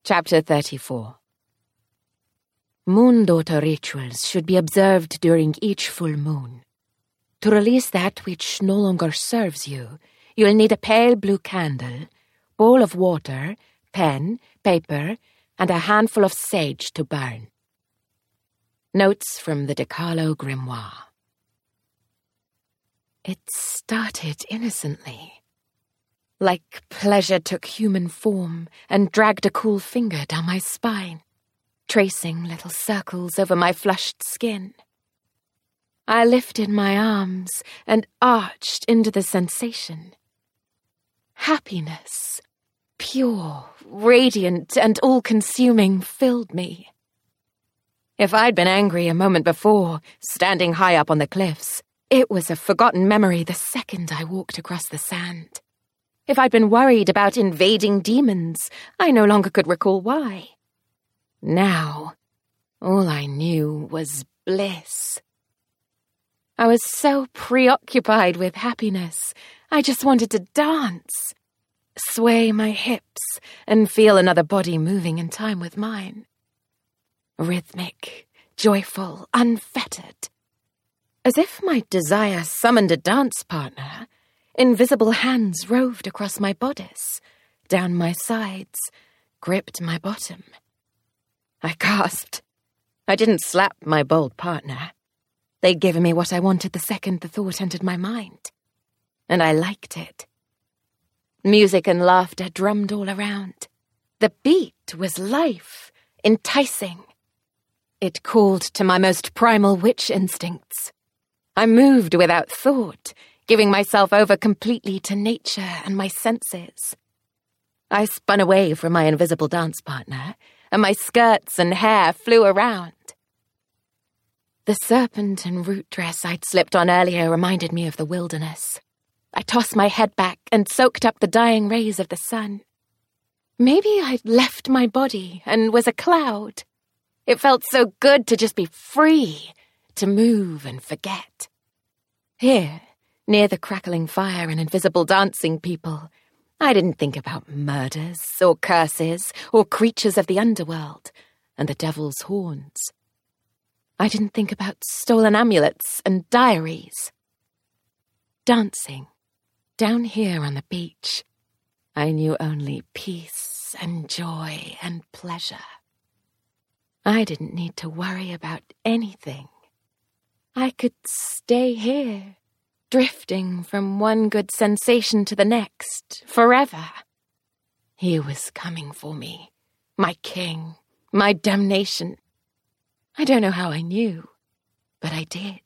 Chapter 34. Moon daughter rituals should be observed during each full moon. To release that which no longer serves you, you'll need a pale blue candle, bowl of water, pen, paper, and a handful of sage to burn. Notes from the Decalo Grimoire. It started innocently. Like pleasure took human form and dragged a cool finger down my spine, tracing little circles over my flushed skin. I lifted my arms and arched into the sensation. Happiness, pure, radiant, and all-consuming, filled me. If I'd been angry a moment before, standing high up on the cliffs, it was a forgotten memory the second I walked across the sand. If I'd been worried about invading demons, I no longer could recall why. Now, all I knew was bliss. I was so preoccupied with happiness, I just wanted to dance, sway my hips, and feel another body moving in time with mine. Rhythmic, joyful, unfettered. As if my desire summoned a dance partner, invisible hands roved across my bodice, down my sides, gripped my bottom. I gasped. I didn't slap my bold partner. They'd given me what I wanted the second the thought entered my mind. And I liked it. Music and laughter drummed all around. The beat was life, enticing. It called to my most primal witch instincts. I moved without thought, giving myself over completely to nature and my senses. I spun away from my invisible dance partner, and my skirts and hair flew around. The serpent and root dress I'd slipped on earlier reminded me of the wilderness. I tossed my head back and soaked up the dying rays of the sun. Maybe I'd left my body and was a cloud. It felt so good to just be free, to move and forget. Here, near the crackling fire and invisible dancing people, I didn't think about murders or curses or creatures of the underworld and the devil's horns. I didn't think about stolen amulets and diaries. Dancing, down here on the beach, I knew only peace and joy and pleasure. I didn't need to worry about anything. I could stay here, drifting from one good sensation to the next, forever. He was coming for me, my king, my damnation. I don't know how I knew, but I did.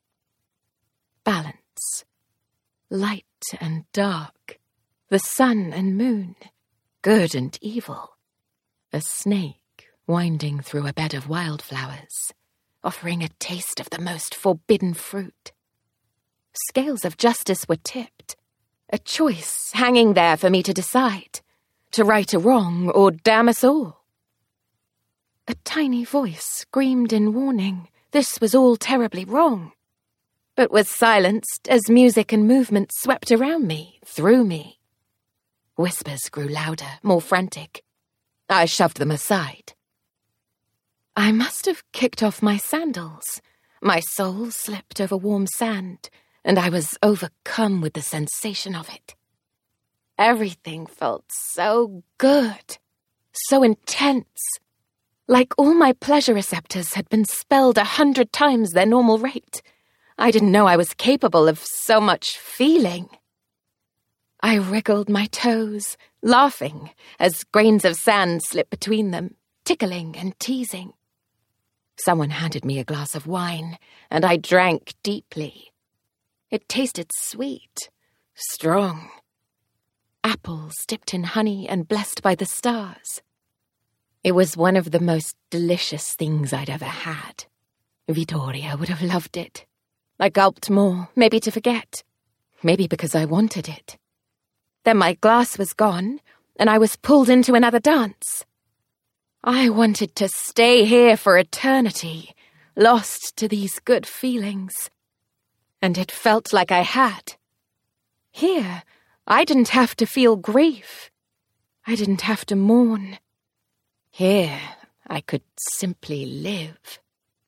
Balance. Light and dark. The sun and moon. Good and evil. A snake winding through a bed of wildflowers, offering a taste of the most forbidden fruit. Scales of justice were tipped, a choice hanging there for me to decide, to right a wrong or damn us all. A tiny voice screamed in warning this was all terribly wrong, but was silenced as music and movement swept around me, through me. Whispers grew louder, more frantic. I shoved them aside. I must have kicked off my sandals. My soul slipped over warm sand, and I was overcome with the sensation of it. Everything felt so good, so intense, like all my pleasure receptors had been spelled 100 times their normal rate. I didn't know I was capable of so much feeling. I wriggled my toes, laughing as grains of sand slipped between them, tickling and teasing. Someone handed me a glass of wine, and I drank deeply. It tasted sweet, strong. Apples dipped in honey and blessed by the stars. It was one of the most delicious things I'd ever had. Vittoria would have loved it. I gulped more, maybe to forget, maybe because I wanted it. Then my glass was gone, and I was pulled into another dance. I wanted to stay here for eternity, lost to these good feelings. And it felt like I had. Here, I didn't have to feel grief. I didn't have to mourn. Here, I could simply live.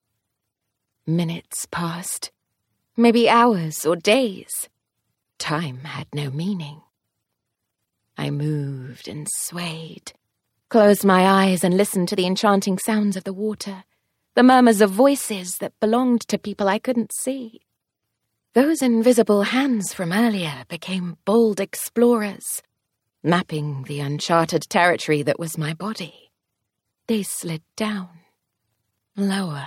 Minutes passed, maybe hours or days. Time had no meaning. I moved and swayed, closed my eyes and listened to the enchanting sounds of the water, the murmurs of voices that belonged to people I couldn't see. Those invisible hands from earlier became bold explorers, mapping the uncharted territory that was my body. They slid down, lower.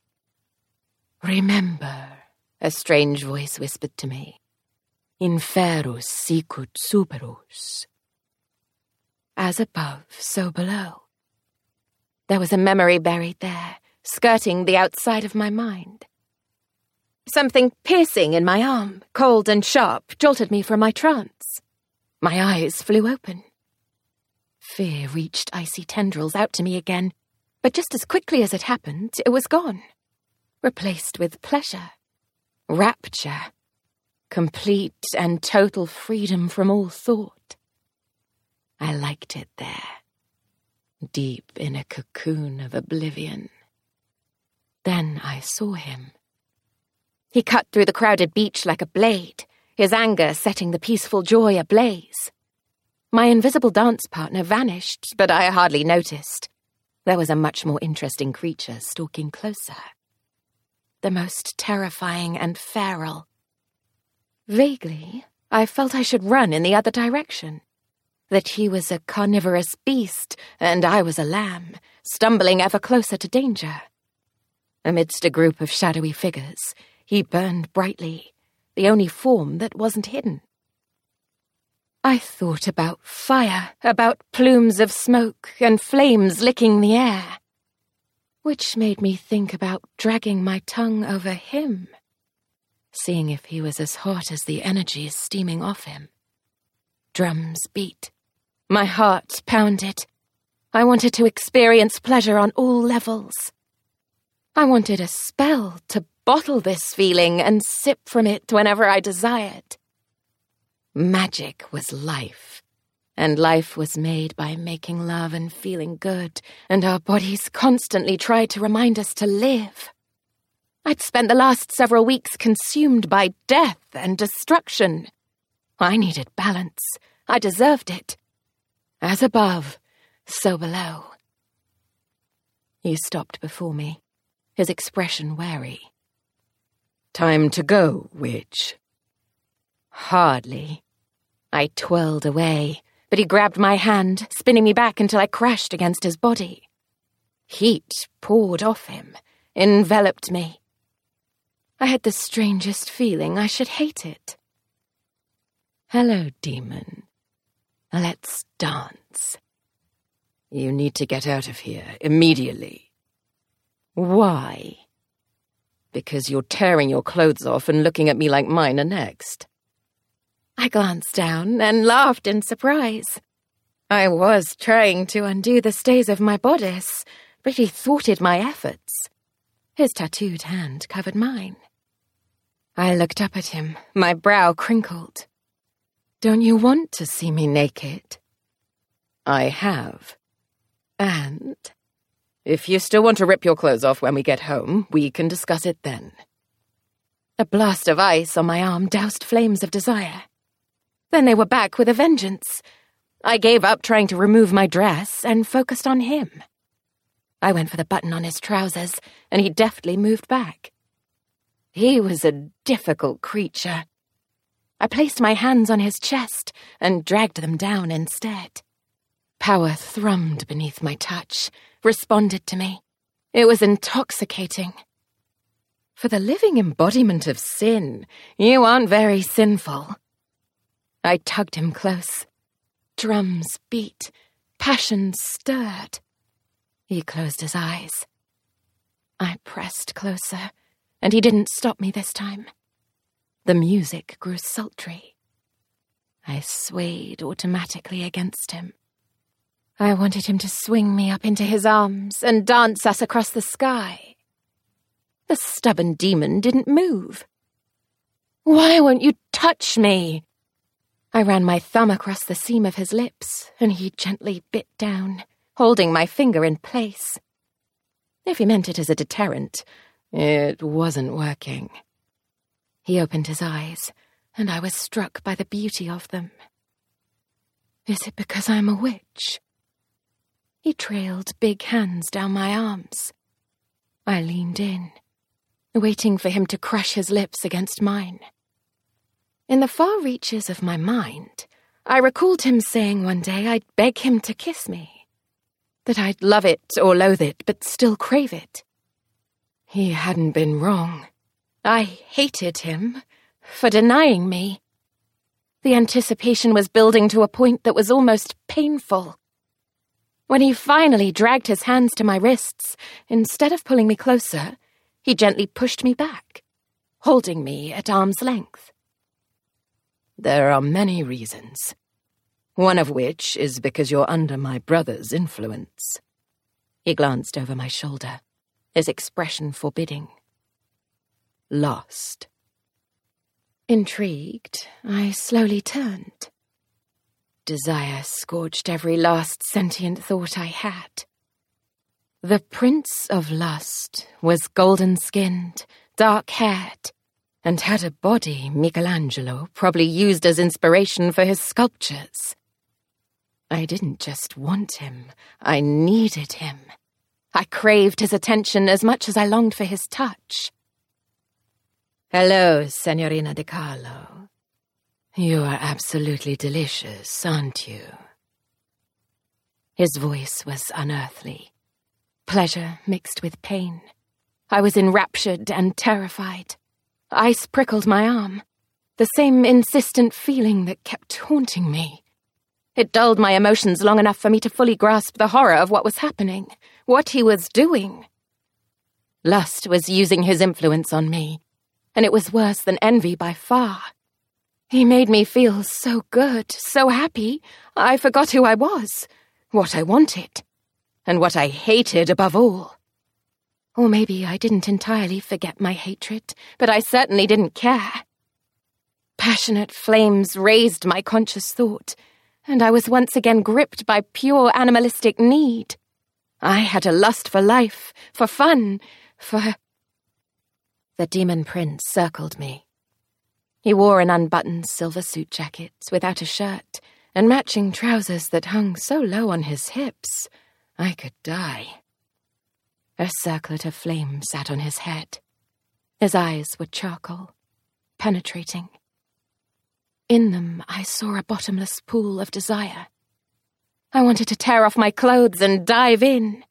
"Remember," a strange voice whispered to me. "Inferus sicut superus." As above, so below. There was a memory buried there, skirting the outside of my mind. Something piercing in my arm, cold and sharp, jolted me from my trance. My eyes flew open. Fear reached icy tendrils out to me again, but just as quickly as it happened, it was gone, replaced with pleasure, rapture, complete and total freedom from all thought. I liked it there, deep in a cocoon of oblivion. Then I saw him. He cut through the crowded beach like a blade, his anger setting the peaceful joy ablaze. My invisible dance partner vanished, but I hardly noticed. There was a much more interesting creature stalking closer. The most terrifying and feral. Vaguely, I felt I should run in the other direction. That he was a carnivorous beast, and I was a lamb, stumbling ever closer to danger. Amidst a group of shadowy figures, he burned brightly, the only form that wasn't hidden. I thought about fire, about plumes of smoke and flames licking the air, which made me think about dragging my tongue over him, seeing if he was as hot as the energies steaming off him. Drums beat. My heart pounded. I wanted to experience pleasure on all levels. I wanted a spell to bottle this feeling and sip from it whenever I desired. Magic was life, and life was made by making love and feeling good, and our bodies constantly tried to remind us to live. I'd spent the last several weeks consumed by death and destruction. I needed balance. I deserved it. As above, so below. He stopped before me, his expression wary. "Time to go, witch." Hardly. I twirled away, but he grabbed my hand, spinning me back until I crashed against his body. Heat poured off him, enveloped me. I had the strangest feeling I should hate it. "Hello, demon. Let's dance." "You need to get out of here, immediately." "Why?" "Because you're tearing your clothes off and looking at me like mine are next." I glanced down and laughed in surprise. I was trying to undo the stays of my bodice, but he thwarted my efforts. His tattooed hand covered mine. I looked up at him, my brow crinkled. "Don't you want to see me naked?" "I have. And if you still want to rip your clothes off when we get home, we can discuss it then." A blast of ice on my arm doused flames of desire. Then they were back with a vengeance. I gave up trying to remove my dress and focused on him. I went for the button on his trousers, and he deftly moved back. He was a difficult creature. I placed my hands on his chest and dragged them down instead. Power thrummed beneath my touch, responded to me. It was intoxicating. For the living embodiment of sin, you aren't very sinful. I tugged him close. Drums beat, passion stirred. He closed his eyes. I pressed closer, and he didn't stop me this time. The music grew sultry. I swayed automatically against him. I wanted him to swing me up into his arms and dance us across the sky. The stubborn demon didn't move. "Why won't you touch me?" I ran my thumb across the seam of his lips, and he gently bit down, holding my finger in place. If he meant it as a deterrent, it wasn't working. He opened his eyes, and I was struck by the beauty of them. Is it because I'm a witch? He trailed big hands down my arms. I leaned in, waiting for him to crush his lips against mine. In the far reaches of my mind, I recalled him saying one day I'd beg him to kiss me, that I'd love it or loathe it, but still crave it. He hadn't been wrong. I hated him for denying me. The anticipation was building to a point that was almost painful. When he finally dragged his hands to my wrists, instead of pulling me closer, he gently pushed me back, holding me at arm's length. There are many reasons, one of which is because you're under my brother's influence. He glanced over my shoulder, his expression forbidding. Lost. Intrigued, I slowly turned. Desire scorched every last sentient thought I had. The Prince of Lust was golden-skinned, dark-haired, and had a body Michelangelo probably used as inspiration for his sculptures. I didn't just want him, I needed him. I craved his attention as much as I longed for his touch. Hello, Signorina De Carlo. You are absolutely delicious, aren't you? His voice was unearthly. Pleasure mixed with pain. I was enraptured and terrified. Ice prickled my arm, the same insistent feeling that kept haunting me. It dulled my emotions long enough for me to fully grasp the horror of what was happening, what he was doing. Lust was using his influence on me, and it was worse than envy by far. He made me feel so good, so happy, I forgot who I was, what I wanted, and what I hated above all. Or maybe I didn't entirely forget my hatred, but I certainly didn't care. Passionate flames raised my conscious thought, and I was once again gripped by pure animalistic need. I had a lust for life, for fun, for... The demon prince circled me. He wore an unbuttoned silver suit jacket without a shirt and matching trousers that hung so low on his hips, I could die. A circlet of flame sat on his head. His eyes were charcoal, penetrating. In them, I saw a bottomless pool of desire. I wanted to tear off my clothes and dive in.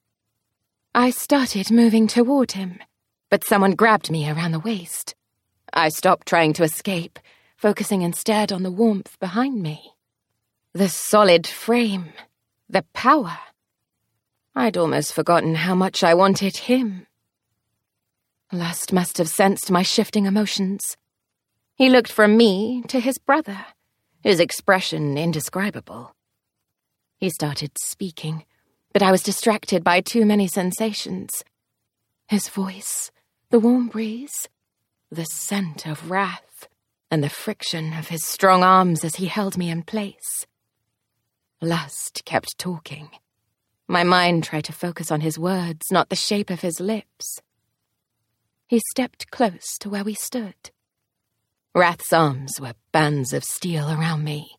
I started moving toward him, but someone grabbed me around the waist. I stopped trying to escape, focusing instead on the warmth behind me. The solid frame, the power. I'd almost forgotten how much I wanted him. Lust must have sensed my shifting emotions. He looked from me to his brother, his expression indescribable. He started speaking, but I was distracted by too many sensations. His voice, the warm breeze, the scent of wrath, and the friction of his strong arms as he held me in place. Lust kept talking. My mind tried to focus on his words, not the shape of his lips. He stepped close to where we stood. Wrath's arms were bands of steel around me.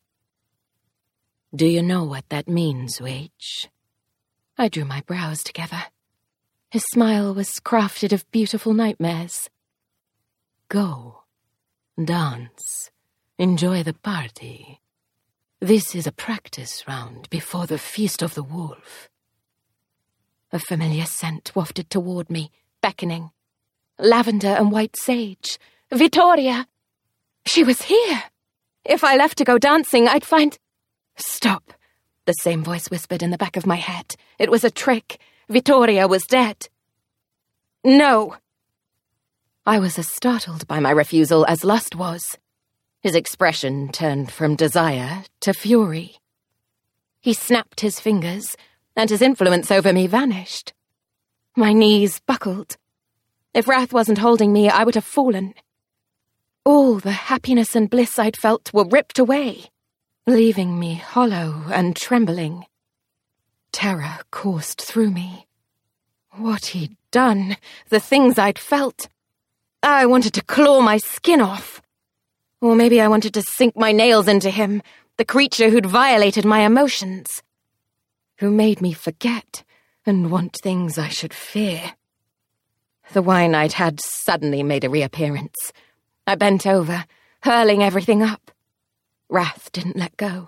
Do you know what that means, Witch? I drew my brows together. His smile was crafted of beautiful nightmares. Go, dance, enjoy the party. This is a practice round before the Feast of the Wolf. A familiar scent wafted toward me, beckoning. Lavender and white sage. Vittoria! She was here! If I left to go dancing, I'd find... Stop, the same voice whispered in the back of my head. It was a trick. Vittoria was dead. No! I was as startled by my refusal as Lust was. His expression turned from desire to fury. He snapped his fingers, and his influence over me vanished. My knees buckled. If Wrath wasn't holding me, I would have fallen. All the happiness and bliss I'd felt were ripped away, leaving me hollow and trembling. terror coursed through me. What he'd done, the things I'd felt. I wanted to claw my skin off. Or maybe I wanted to sink my nails into him, the creature who'd violated my emotions. Who made me forget and want things I should fear. The wine I'd had suddenly made a reappearance. I bent over, hurling everything up. Wrath didn't let go.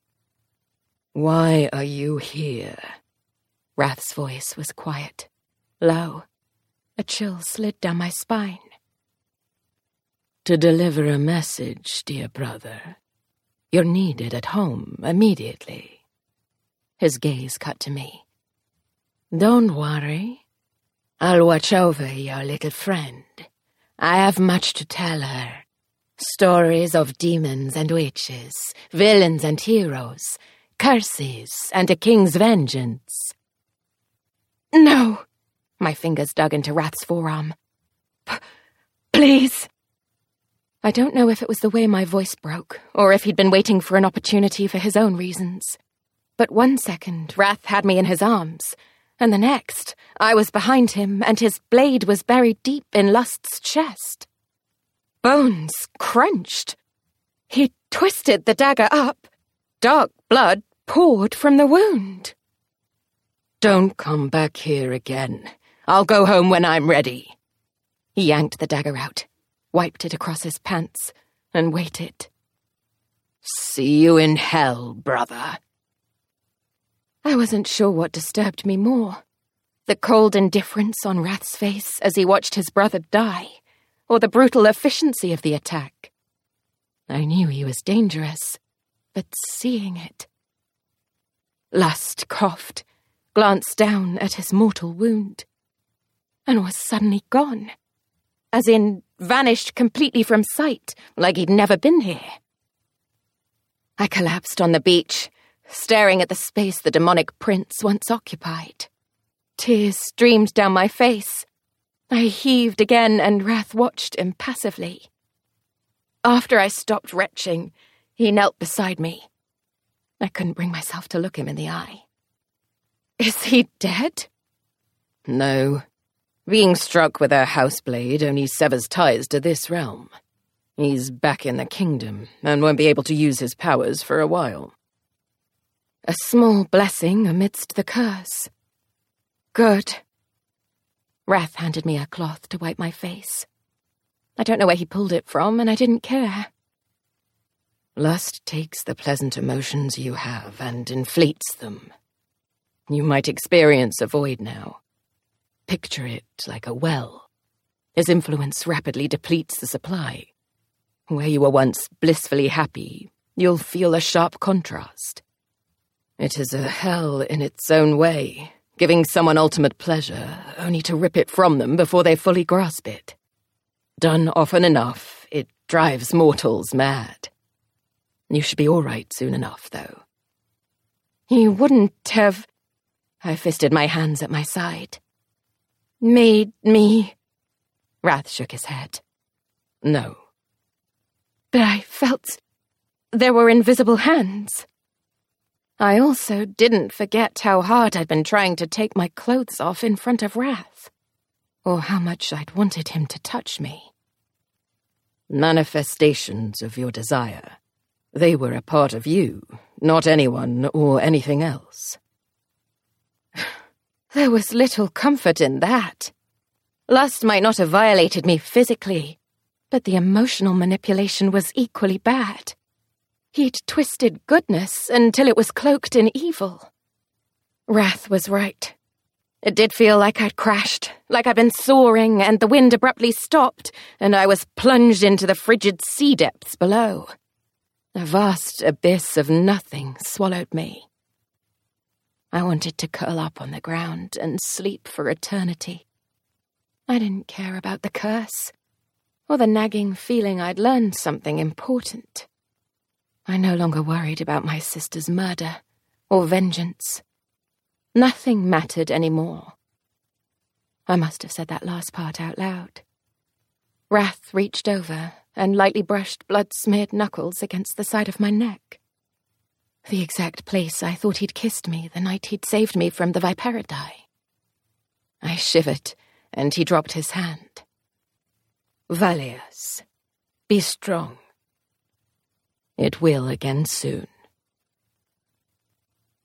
"Why are you here?" Wrath's voice was quiet, low. A chill slid down my spine. "To deliver a message, dear brother. You're needed at home immediately." His gaze cut to me. "Don't worry. I'll watch over your little friend. I have much to tell her. Stories of demons and witches, villains and heroes, curses and a king's vengeance." "No!" My fingers dug into Wrath's forearm. "Please!" I don't know if it was the way my voice broke, or if he'd been waiting for an opportunity for his own reasons. But one second, Wrath had me in his arms, and the next, I was behind him, and his blade was buried deep in Lust's chest. Bones crunched. He twisted the dagger up. Dark blood poured from the wound. "Don't come back here again. I'll go home when I'm ready." He yanked the dagger out, wiped it across his pants, and waited. "See you in hell, brother." I wasn't sure what disturbed me more. The cold indifference on Wrath's face as he watched his brother die, or the brutal efficiency of the attack. I knew he was dangerous, but seeing it... Lust coughed, glanced down at his mortal wound, and was suddenly gone. As in, vanished completely from sight, like he'd never been here. I collapsed on the beach, staring at the space the demonic prince once occupied. Tears streamed down my face. I heaved again, and Wrath watched impassively. After I stopped retching, he knelt beside me. I couldn't bring myself to look him in the eye. "Is he dead?" "No. Being struck with a houseblade only severs ties to this realm. He's back in the kingdom, and won't be able to use his powers for a while." A small blessing amidst the curse. Good. Wrath handed me a cloth to wipe my face. I don't know where he pulled it from, and I didn't care. "Lust takes the pleasant emotions you have and inflates them. You might experience a void now. Picture it like a well. His influence rapidly depletes the supply. Where you were once blissfully happy, you'll feel a sharp contrast. It is a hell in its own way, giving someone ultimate pleasure, only to rip it from them before they fully grasp it. Done often enough, it drives mortals mad. You should be all right soon enough, though." "He wouldn't have..." I fisted my hands at my side. "Made me..." Wrath shook his head. "No." But I felt there were invisible hands. I also didn't forget how hard I'd been trying to take my clothes off in front of Wrath, or how much I'd wanted him to touch me. "Manifestations of your desire. They were a part of you, not anyone or anything else." There was little comfort in that. Lust might not have violated me physically, but the emotional manipulation was equally bad. He'd twisted goodness until it was cloaked in evil. Wrath was right. It did feel like I'd crashed, like I'd been soaring, and the wind abruptly stopped, and I was plunged into the frigid sea depths below. A vast abyss of nothing swallowed me. I wanted to curl up on the ground and sleep for eternity. I didn't care about the curse, or the nagging feeling I'd learned something important. I no longer worried about my sister's murder or vengeance. Nothing mattered anymore. I must have said that last part out loud. Wrath reached over and lightly brushed blood-smeared knuckles against the side of my neck. The exact place I thought he'd kissed me the night he'd saved me from the Viperidae. I shivered, and he dropped his hand. Valias, be strong. It will again soon.